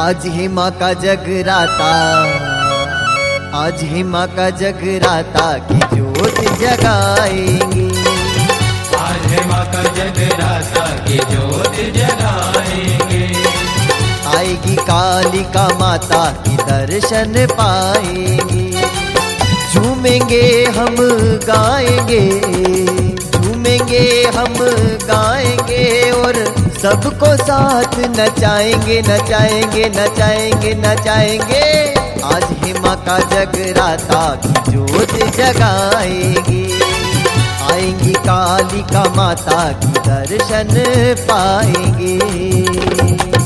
आज ही माँ का जगराता, आज ही माँ का जगराता की ज्योत जगाएंगे। आज है माँ का जगराता की ज्योत जगाएंगे। आएगी कालिका माता की दर्शन पाएंगे। झूमेंगे हम गाएंगे, झूमेंगे हम गाएंगे और सबको साथ नचाएंगे नचाएंगे नचाएंगे नचाएंगे। आज ही माँ का जगराता की ज्योत जगाएंगे। आएंगी कालिका माता की दर्शन पाएंगे।